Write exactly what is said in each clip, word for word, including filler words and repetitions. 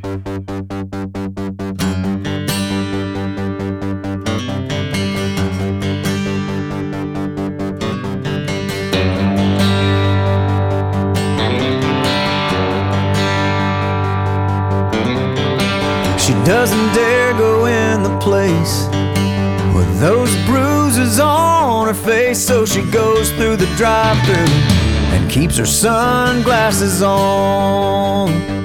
She doesn't dare go in the place with those bruises on her face, so she goes through the drive-thru and keeps her sunglasses on.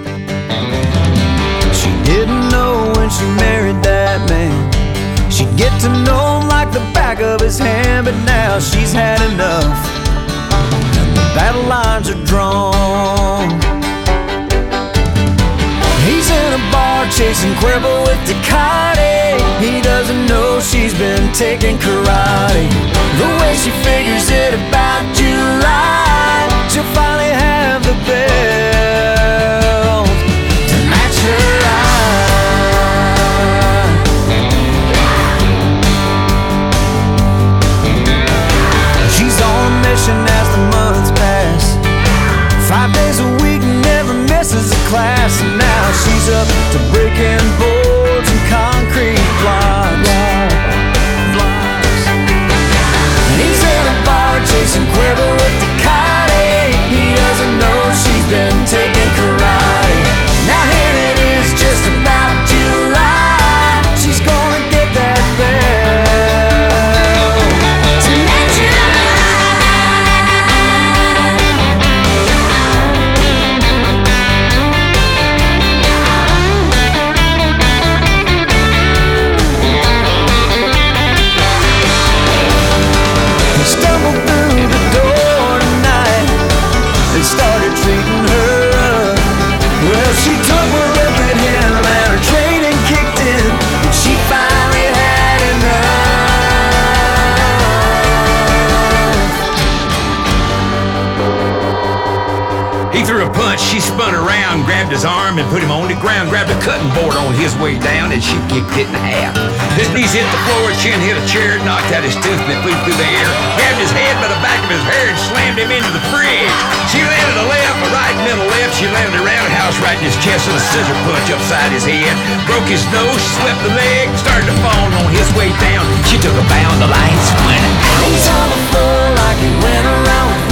She didn't know when she married that man she'd get to know him like the back of his hand, but now she's had enough and the battle lines are drawn. He's in a bar chasing Cuervo with Tecate. He doesn't know she's been taking karate. The way she figures it about July, she'll finally have the belt to match her eye. She's on a mission as the months pass, five days a week, never misses a class, and now she's up to breaking boards and concrete blocks. And he's in a bar chasing Cuervo with Tecate. He doesn't know she's been taking karate. Now here it is, just about July. She's gonna get that bell tonight. Stumbled through the door tonight and started treating her up. Well, she took one look at him and her training kicked in, and she finally had enough. He threw a punch, she spun around, grabbed his arm and put him on the ground, grabbed a cutting board on his way down, and she kicked it in half. His knees hit the floor, his chin hit a chair, knocked out his tooth and it flew through the air, grabbed his head by the back of his hair and slammed him into the fridge. She landed a left, a right, and then a left. She landed a roundhouse right in his chest with a scissor punch upside his head, broke his nose, swept the leg, started to fall on his way down. She took a bound, the lights went out. He's on the floor like he went around with